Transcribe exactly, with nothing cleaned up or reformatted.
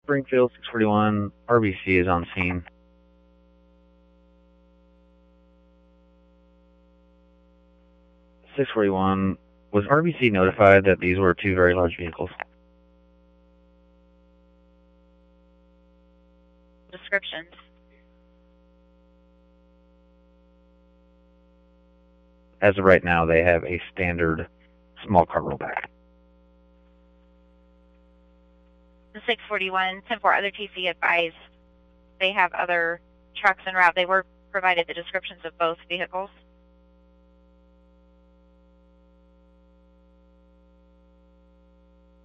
Springfield six forty-one, R B C is on scene. six forty-one, was R B C notified that these were two very large vehicles? Descriptions. As of right now, they have a standard small car rollback. The six forty-one, ten four, other T C advised they have other trucks en route. They were provided the descriptions of both vehicles.